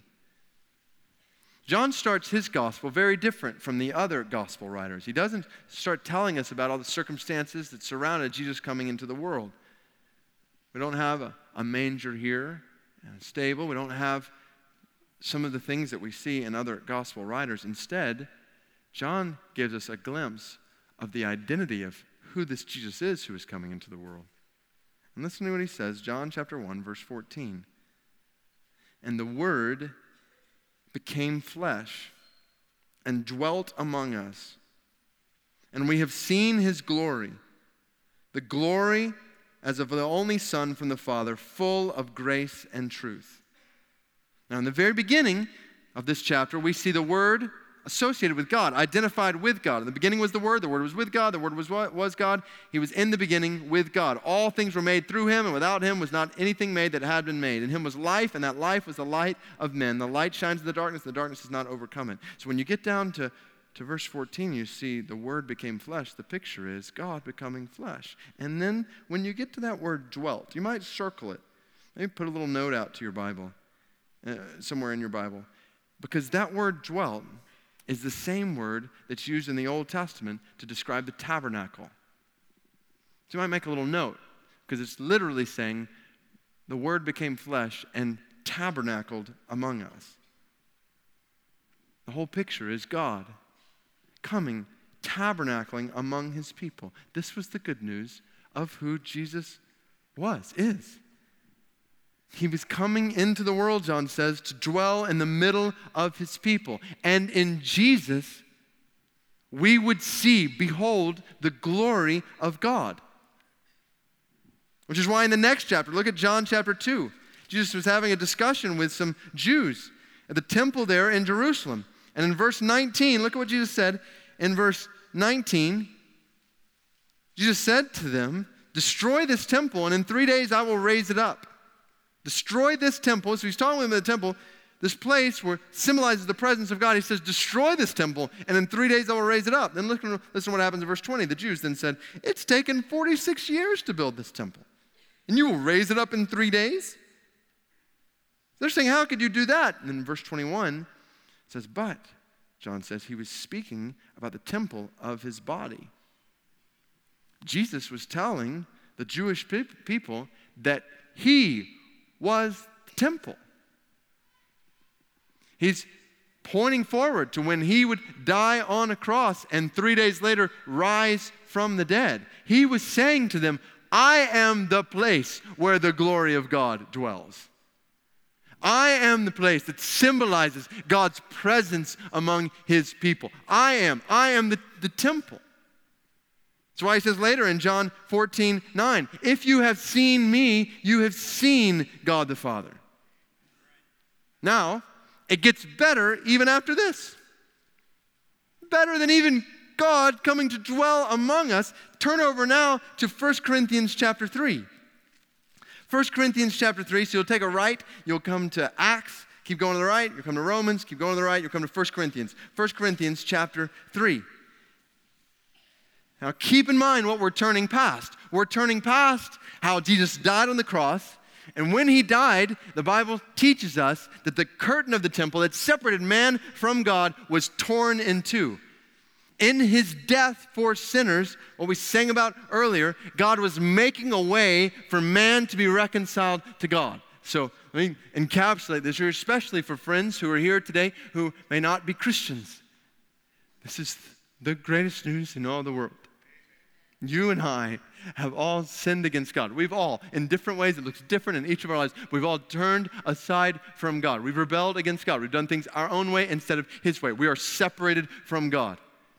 John starts his gospel very different from the other gospel writers. He doesn't start telling us about all the circumstances that surrounded Jesus coming into the world. We don't have a manger here and a stable. We don't have some of the things that we see in other gospel writers. Instead, John gives us a glimpse of the identity of who this Jesus is who is coming into the world. And listen to what he says, John chapter 1, verse 14. And the Word became flesh and dwelt among us. And we have seen his glory, the glory as of the only Son from the Father, full of grace and truth. Now, in the very beginning of this chapter, we see the Word associated with God, identified with God. In the beginning was the Word was with God, the Word was God. He was in the beginning with God. All things were made through him, and without him was not anything made that had been made. In him was life, and that life was the light of men. The light shines in the darkness does not overcome it. So when you get down to verse 14, you see the Word became flesh. The picture is God becoming flesh. And then when you get to that word dwelt, you might circle it. Maybe put a little note out to your Bible, somewhere in your Bible. Because that word dwelt is the same word that's used in the Old Testament to describe the tabernacle. So you might make a little note, because it's literally saying the Word became flesh and tabernacled among us. The whole picture is God coming, tabernacling among his people. This was the good news of who Jesus is. He was coming into the world, John says, to dwell in the middle of his people. And in Jesus, we would behold, the glory of God. Which is why in the next chapter, look at John chapter 2. Jesus was having a discussion with some Jews at the temple there in Jerusalem. And in verse 19, look at what Jesus said. In verse 19, Jesus said to them, "Destroy this temple, and in 3 days I will raise it up." Destroy this temple. So he's talking about the temple, this place where symbolizes the presence of God. He says, destroy this temple, and in 3 days I will raise it up. Then listen to what happens in verse 20. The Jews then said, it's taken 46 years to build this temple, and you will raise it up in 3 days? They're saying, how could you do that? And then verse 21 says, but, John says, he was speaking about the temple of his body. Jesus was telling the Jewish people that he was the temple. He's pointing forward to when he would die on a cross and 3 days later rise from the dead. He was saying to them, I am the place where the glory of God dwells. I am the place that symbolizes God's presence among his people. I am the temple. That's why he says later in John 14:9, if you have seen me, you have seen God the Father. Now, it gets better even after this. Better than even God coming to dwell among us. Turn over now to 1 Corinthians chapter 3. 1 Corinthians chapter 3, so you'll take a right, you'll come to Acts, keep going to the right, you'll come to Romans, keep going to the right, you'll come to 1 Corinthians. 1 Corinthians chapter 3. Now keep in mind what we're turning past. We're turning past how Jesus died on the cross. And when he died, the Bible teaches us that the curtain of the temple that separated man from God was torn in two. In his death for sinners, what we sang about earlier, God was making a way for man to be reconciled to God. So let me encapsulate this here, especially for friends who are here today who may not be Christians. This is the greatest news in all the world. You and I have all sinned against God. We've all, in different ways, it looks different in each of our lives, we've all turned aside from God. We've rebelled against God. We've done things our own way instead of his way. We are separated from God.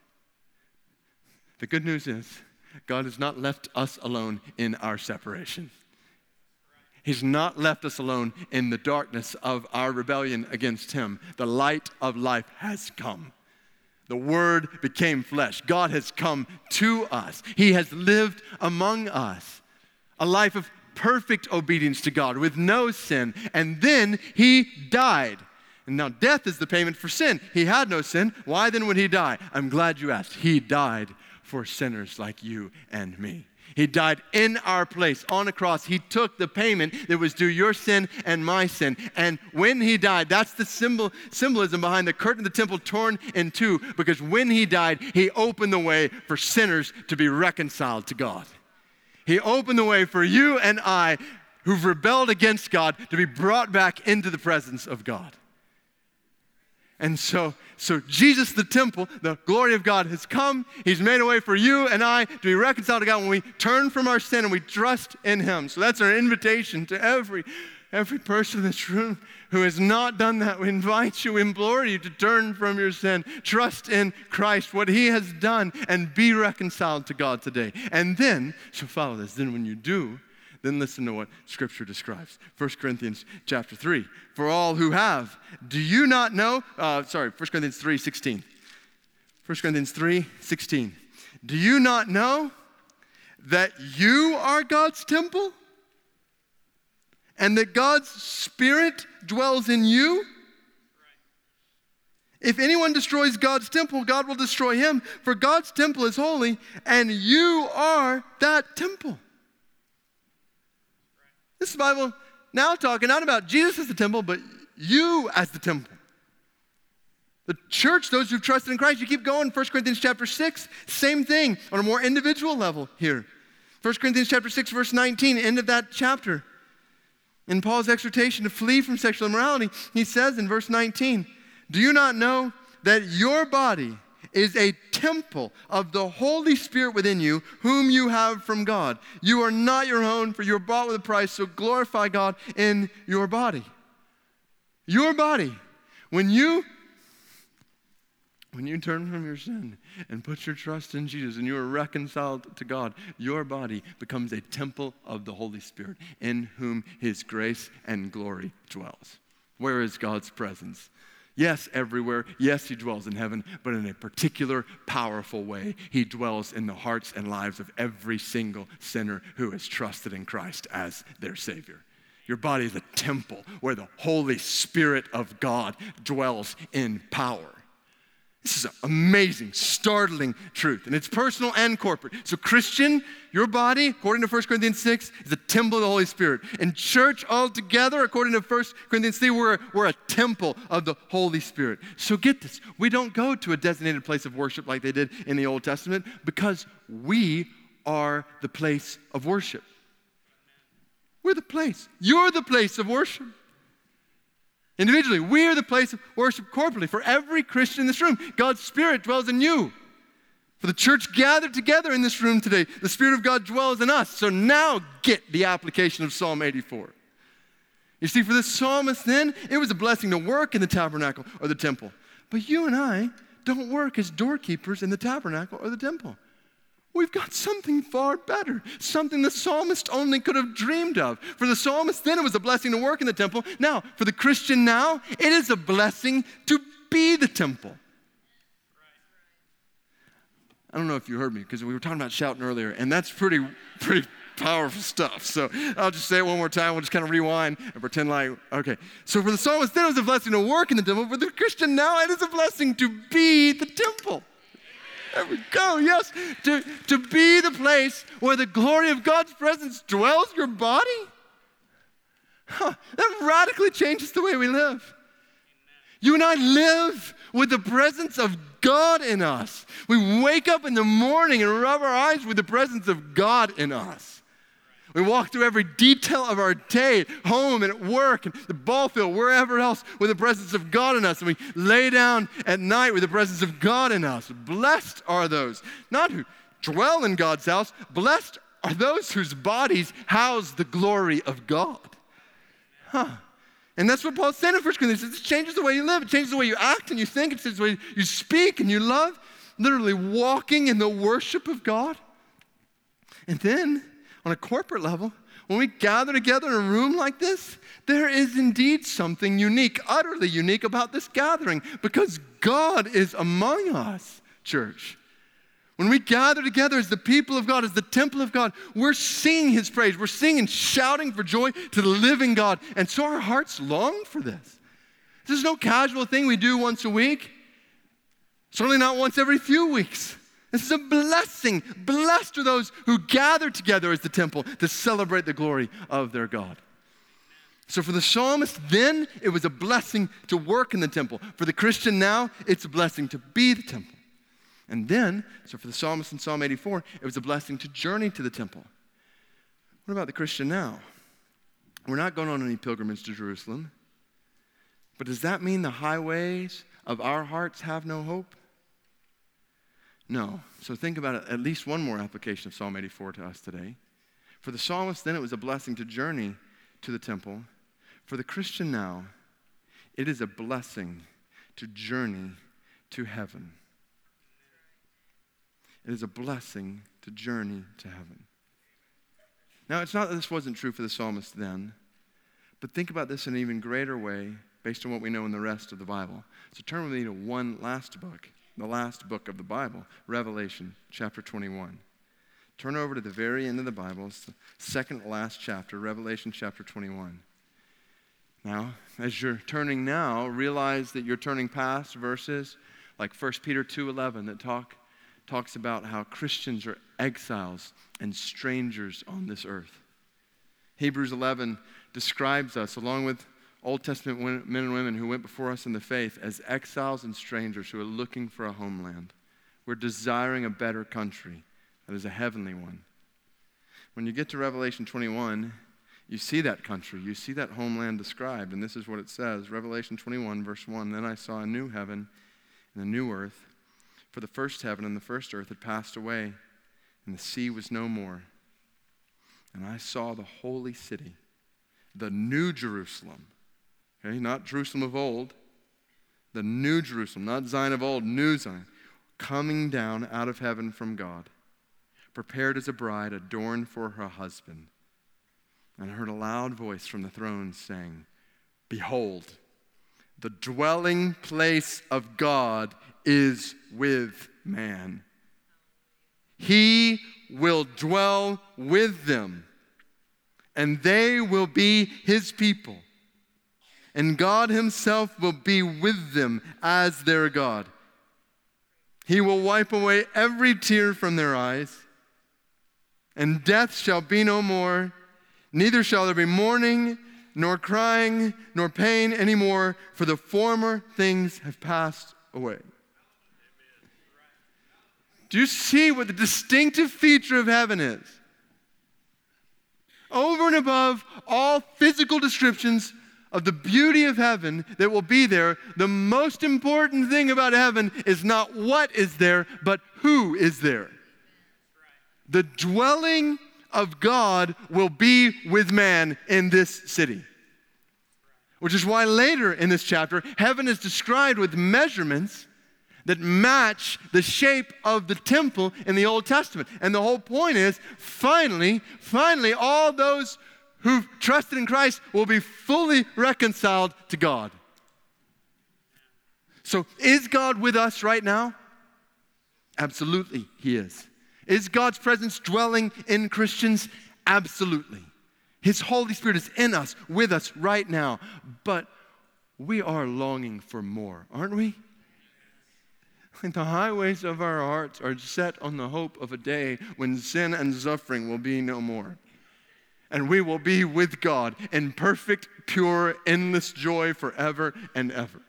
The good news is, God has not left us alone in our separation. He's not left us alone in the darkness of our rebellion against him. The light of life has come. The Word became flesh. God has come to us. He has lived among us. A life of perfect obedience to God with no sin. And then he died. And now death is the payment for sin. He had no sin. Why then would he die? I'm glad you asked. He died for sinners like you and me. He died in our place on a cross. He took the payment that was due your sin and my sin. And when he died, that's the symbolism behind the curtain of the temple torn in two, because when he died, he opened the way for sinners to be reconciled to God. He opened the way for you and I, who've rebelled against God, to be brought back into the presence of God. And so Jesus, the temple, the glory of God has come. He's made a way for you and I to be reconciled to God when we turn from our sin and we trust in him. So that's our invitation to every person in this room who has not done that. We invite you, we implore you to turn from your sin, trust in Christ, what he has done, and be reconciled to God today. And then, so follow this, then when you do, then listen to what Scripture describes. 1 Corinthians chapter 3. For all who have, do you not know? 1 Corinthians 3:16. 1 Corinthians 3:16. Do you not know that you are God's temple? And that God's Spirit dwells in you? If anyone destroys God's temple, God will destroy him. For God's temple is holy, and you are that temple. This is the Bible now talking not about Jesus as the temple, but you as the temple. The church, those who've trusted in Christ, you keep going. 1 Corinthians chapter 6, same thing on a more individual level here. 1 Corinthians chapter 6, verse 19, end of that chapter. In Paul's exhortation to flee from sexual immorality, he says in verse 19, do you not know that your body is a temple of the Holy Spirit within you, whom you have from God? You are not your own, for you are bought with a price, so glorify God in your body. Your body. When you turn from your sin and put your trust in Jesus and you are reconciled to God, your body becomes a temple of the Holy Spirit in whom his grace and glory dwells. Where is God's presence? Yes, everywhere. Yes, he dwells in heaven, but in a particular powerful way. He dwells in the hearts and lives of every single sinner who has trusted in Christ as their Savior. Your body is a temple where the Holy Spirit of God dwells in power. This is an amazing, startling truth, and it's personal and corporate. So Christian, your body, according to 1 Corinthians 6, is a temple of the Holy Spirit. And church altogether, according to 1 Corinthians 3, we're a temple of the Holy Spirit. So get this, we don't go to a designated place of worship like they did in the Old Testament because we are the place of worship. We're the place. You're the place of worship. Individually, we are the place of worship corporately. For every Christian in this room, God's Spirit dwells in you. For the church gathered together in this room today, the Spirit of God dwells in us. So now get the application of Psalm 84. You see, for the psalmist then, it was a blessing to work in the tabernacle or the temple. But you and I don't work as doorkeepers in the tabernacle or the temple. We've got something far better, something the psalmist only could have dreamed of. For the psalmist then, it was a blessing to work in the temple. Now, for the Christian now, it is a blessing to be the temple. I don't know if you heard me, because we were talking about shouting earlier, and that's pretty powerful stuff. So I'll just say it one more time. We'll just kind of rewind and pretend like, okay. So for the psalmist then, it was a blessing to work in the temple. For the Christian now, it is a blessing to be the temple. There we go, yes. To be the place where the glory of God's presence dwells in your body? That radically changes the way we live. You and I live with the presence of God in us. We wake up in the morning and rub our eyes with the presence of God in us. We walk through every detail of our day, at home and at work and the ball field, wherever else, with the presence of God in us. And we lay down at night with the presence of God in us. Blessed are those, not who dwell in God's house, blessed are those whose bodies house the glory of God. And that's what Paul's saying in 1 Corinthians. It changes the way you live. It changes the way you act and you think. It changes the way you speak and you love. Literally walking in the worship of God. And then, on a corporate level, when we gather together in a room like this, there is indeed something unique, utterly unique about this gathering, because God is among us, church. When we gather together as the people of God, as the temple of God, we're singing His praise. We're singing and shouting for joy to the living God. And so our hearts long for this. This is no casual thing we do once a week. Certainly not once every few weeks. This is a blessing. Blessed are those who gather together as the temple to celebrate the glory of their God. So for the psalmist then, it was a blessing to work in the temple. For the Christian now, it's a blessing to be the temple. And then, so for the psalmist in Psalm 84, it was a blessing to journey to the temple. What about the Christian now? We're not going on any pilgrimage to Jerusalem. But does that mean the highways of our hearts have no hope? No. So think about it, at least one more application of Psalm 84 to us today. For the psalmist then, it was a blessing to journey to the temple. For the Christian now, it is a blessing to journey to heaven. It is a blessing to journey to heaven. Now, it's not that this wasn't true for the psalmist then, but think about this in an even greater way based on what we know in the rest of the Bible. So turn with me to one last book, the last book of the Bible, Revelation chapter 21. Turn over to the very end of the Bible. It's the second last chapter, Revelation chapter 21. Now, as you're turning now, realize that you're turning past verses like 1 Peter 2:11 that talks about how Christians are exiles and strangers on this earth. Hebrews 11 describes us, along with Old Testament men and women who went before us in the faith, as exiles and strangers who are looking for a homeland. We're desiring a better country that is a heavenly one. When you get to Revelation 21, you see that country, you see that homeland described, and this is what it says, Revelation 21, verse 1, "Then I saw a new heaven and a new earth, for the first heaven and the first earth had passed away, and the sea was no more. And I saw the holy city, the new Jerusalem." Okay, not Jerusalem of old, the new Jerusalem, not Zion of old, new Zion, coming down out of heaven from God, prepared as a bride adorned for her husband. And I heard a loud voice from the throne saying, "Behold, the dwelling place of God is with man. He will dwell with them, and they will be His people. And God Himself will be with them as their God. He will wipe away every tear from their eyes, and death shall be no more, neither shall there be mourning, nor crying, nor pain anymore, for the former things have passed away." Do you see what the distinctive feature of heaven is? Over and above all physical descriptions of the beauty of heaven that will be there, the most important thing about heaven is not what is there, but who is there. The dwelling of God will be with man in this city. Which is why later in this chapter, heaven is described with measurements that match the shape of the temple in the Old Testament. And the whole point is, finally, all those who've trusted in Christ will be fully reconciled to God. So, is God with us right now? Absolutely, He is. Is God's presence dwelling in Christians? Absolutely. His Holy Spirit is in us, with us right now. But we are longing for more, aren't we? Like the highways of our hearts are set on the hope of a day when sin and suffering will be no more. And we will be with God in perfect, pure, endless joy forever and ever.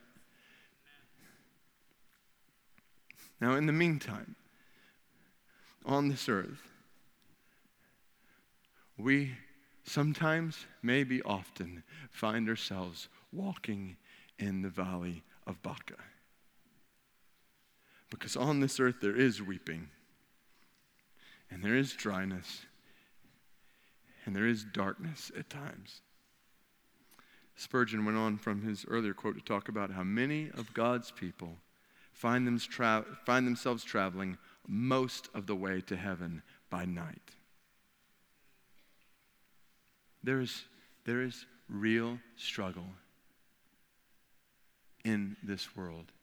Now, in the meantime, on this earth, we sometimes, maybe often, find ourselves walking in the valley of Baca. Because on this earth there is weeping, and there is dryness, and there is darkness at times. Spurgeon went on from his earlier quote to talk about how many of God's people find themselves traveling most of the way to heaven by night. There is real struggle in this world.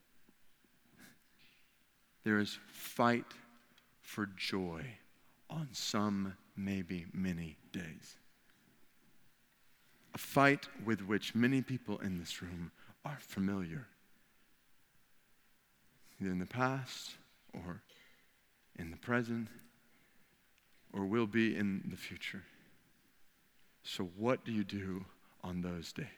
There is fight for joy on some, maybe many days. A fight with which many people in this room are familiar, either in the past or in the present or will be in the future. So what do you do on those days?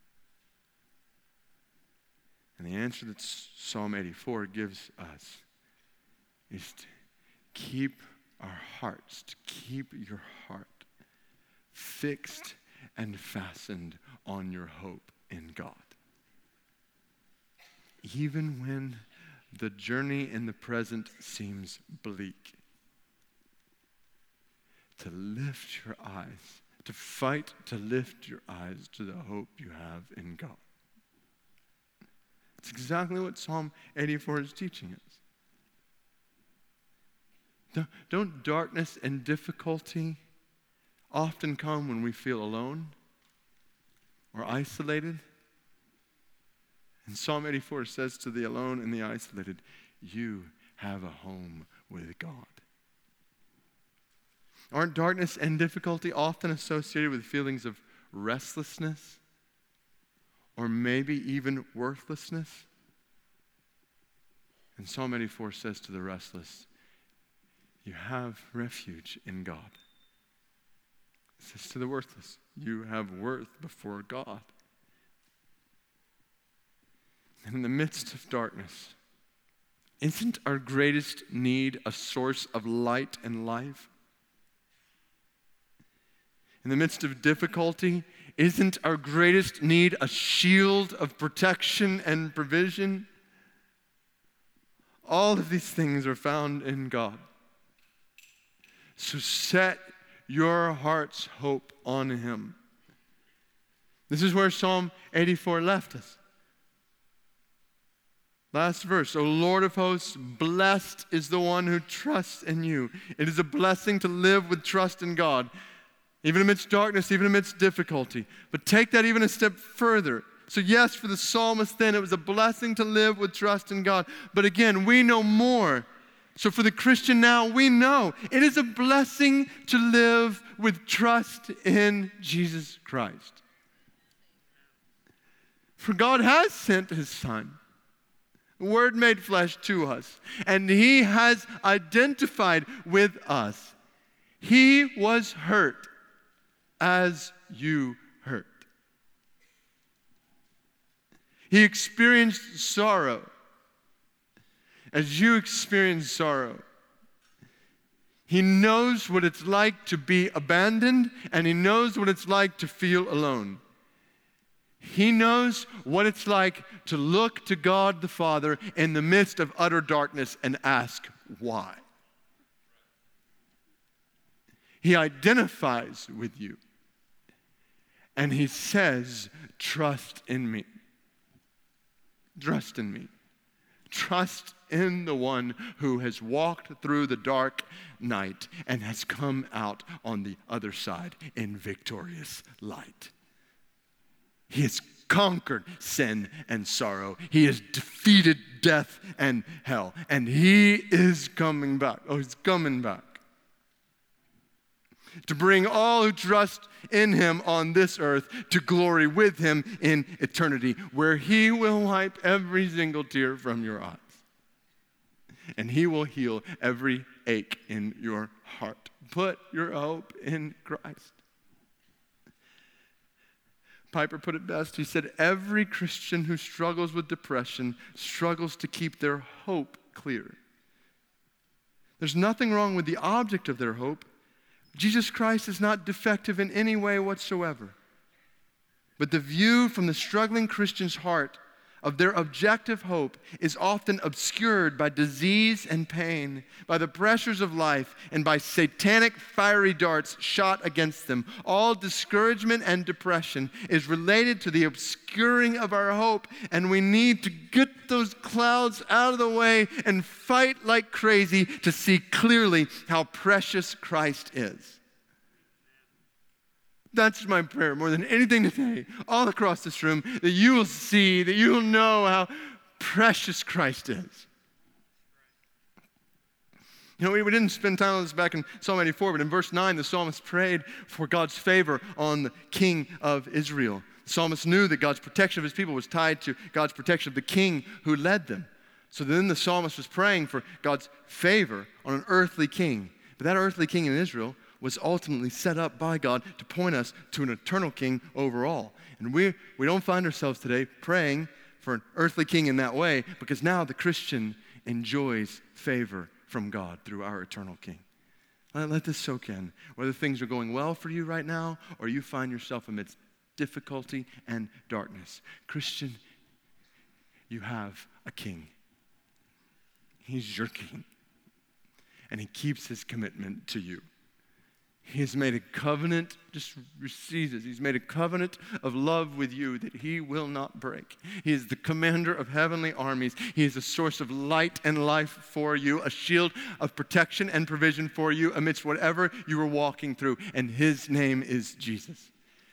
And the answer that Psalm 84 gives us is to keep our hearts, to keep your heart fixed and fastened on your hope in God. Even when the journey in the present seems bleak, to lift your eyes, to fight to lift your eyes to the hope you have in God. It's exactly what Psalm 84 is teaching us. Don't darkness and difficulty often come when we feel alone or isolated? And Psalm 84 says to the alone and the isolated, you have a home with God. Aren't darkness and difficulty often associated with feelings of restlessness or maybe even worthlessness? And Psalm 84 says to the restless, you have refuge in God. It says to the worthless, you have worth before God. And in the midst of darkness, isn't our greatest need a source of light and life? In the midst of difficulty, isn't our greatest need a shield of protection and provision? All of these things are found in God. So set your heart's hope on Him. This is where Psalm 84 left us. Last verse, O Lord of hosts, blessed is the one who trusts in you. It is a blessing to live with trust in God, even amidst darkness, even amidst difficulty. But take that even a step further. So yes, for the psalmist then, it was a blessing to live with trust in God. But again, we know more. So for the Christian now, we know it is a blessing to live with trust in Jesus Christ. For God has sent His Son, the Word made flesh to us, and He has identified with us. He was hurt as you hurt. He experienced sorrow as you experience sorrow. He knows what it's like to be abandoned, and He knows what it's like to feel alone. He knows what it's like to look to God the Father in the midst of utter darkness and ask, why? He identifies with you, and He says, trust in me. Trust in me. Trust in the one who has walked through the dark night and has come out on the other side in victorious light. He has conquered sin and sorrow. He has defeated death and hell. And He is coming back. Oh, He's coming back to bring all who trust in Him on this earth to glory with Him in eternity, where He will wipe every single tear from your eyes. and he will heal every ache in your heart. Put your hope in Christ. Piper put it best. He said, every Christian who struggles with depression struggles to keep their hope clear. There's nothing wrong with the object of their hope. Jesus Christ is not defective in any way whatsoever. But the view from the struggling Christian's heart of their objective hope is often obscured by disease and pain, by the pressures of life, and by satanic fiery darts shot against them. All discouragement and depression is related to the obscuring of our hope, and we need to get those clouds out of the way and fight like crazy to see clearly how precious Christ is. That's my prayer more than anything today, all across this room, that you will see, that you will know how precious Christ is. You know, we didn't spend time on this back in Psalm 84, but in verse 9, the psalmist prayed for God's favor on the king of Israel. The psalmist knew that God's protection of his people was tied to God's protection of the king who led them. So then the psalmist was praying for God's favor on an earthly king. But that earthly king in Israel was ultimately set up by God to point us to an eternal king overall. And we don't find ourselves today praying for an earthly king in that way, because now the Christian enjoys favor from God through our eternal king. Let this soak in. Whether things are going well for you right now or you find yourself amidst difficulty and darkness, Christian, you have a king. He's your king. And he keeps his commitment to you. He has made a covenant, just receive this. He's made a covenant of love with you that he will not break. He is the commander of heavenly armies. He is a source of light and life for you, a shield of protection and provision for you amidst whatever you are walking through. And his name is Jesus.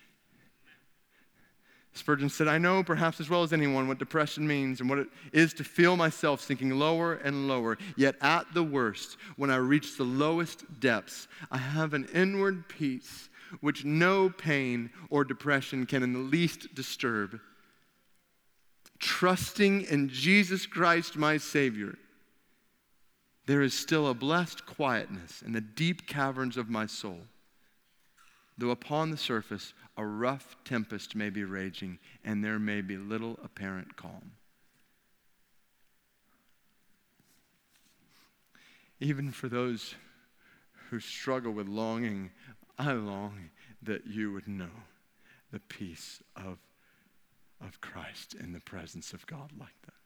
Spurgeon said, I know perhaps as well as anyone what depression means and what it is to feel myself sinking lower and lower. Yet at the worst, when I reach the lowest depths, I have an inward peace which no pain or depression can in the least disturb. Trusting in Jesus Christ, my Savior, there is still a blessed quietness in the deep caverns of my soul. Though upon the surface a rough tempest may be raging, and there may be little apparent calm. Even for those who struggle with longing, I long that you would know the peace of Christ in the presence of God like that.